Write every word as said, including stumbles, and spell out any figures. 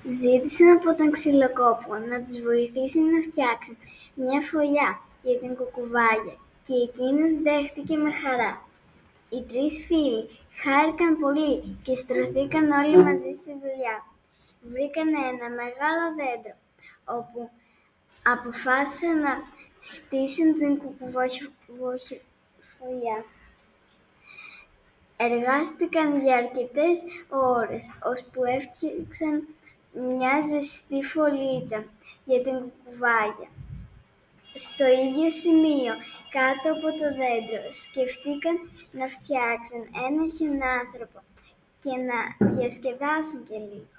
Ζήτησαν από τον ξυλοκόπο να τους βοηθήσει να φτιάξουν μια φωλιά για την κουκουβάγια και εκείνος δέχτηκε με χαρά. Οι τρεις φίλοι χάρηκαν πολύ και στρωθήκαν όλοι μαζί στη δουλειά. Βρήκαν ένα μεγάλο δέντρο, όπου αποφάσισαν να στήσουν την κουκουβαγιοφωλιά. Εργάστηκαν για αρκετές ώρες, ώσπου έφτιαξαν μια ζεστή φωλίτσα για την κουκουβάγια. Στο ίδιο σημείο, κάτω από το δέντρο, σκεφτήκαν να φτιάξουν ένα χιονάνθρωπο και να διασκεδάσουν και λίγο.